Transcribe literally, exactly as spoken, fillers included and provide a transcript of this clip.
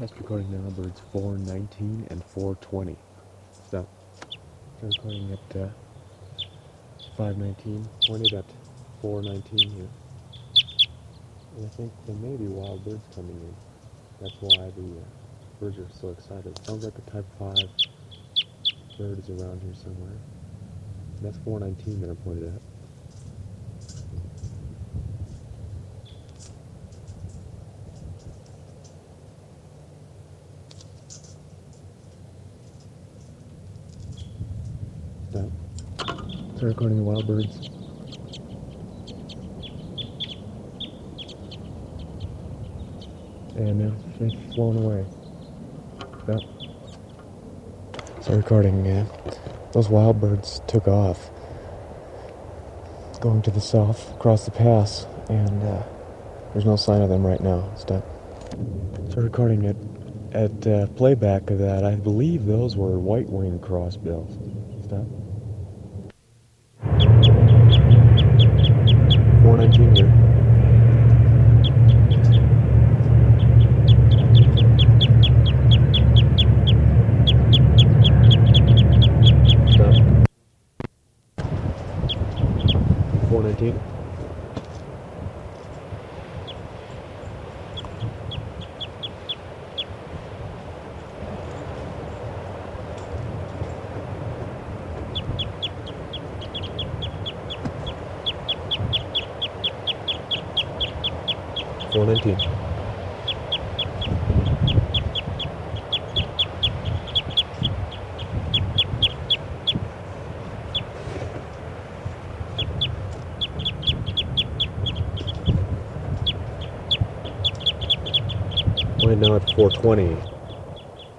Test recording now, birds four nineteen and four twenty. Stop. Start recording at uh, five nineteen, pointed at four nineteen here. And I think there may be wild birds coming in. That's why the uh, birds are so excited. Sounds like a type five bird is around here somewhere. That's four nineteen that I pointed at. Stop. Start recording the wild birds. And now they've flown away. Stop. Start recording. Uh, those wild birds took off, going to the south across the pass, and uh, there's no sign of them right now. Stop. Start recording it at uh, playback of that. I believe those were white-winged crossbills. Stop. four nineteen here. Stop. four nineteen. four nineteen. Right now at four twenty.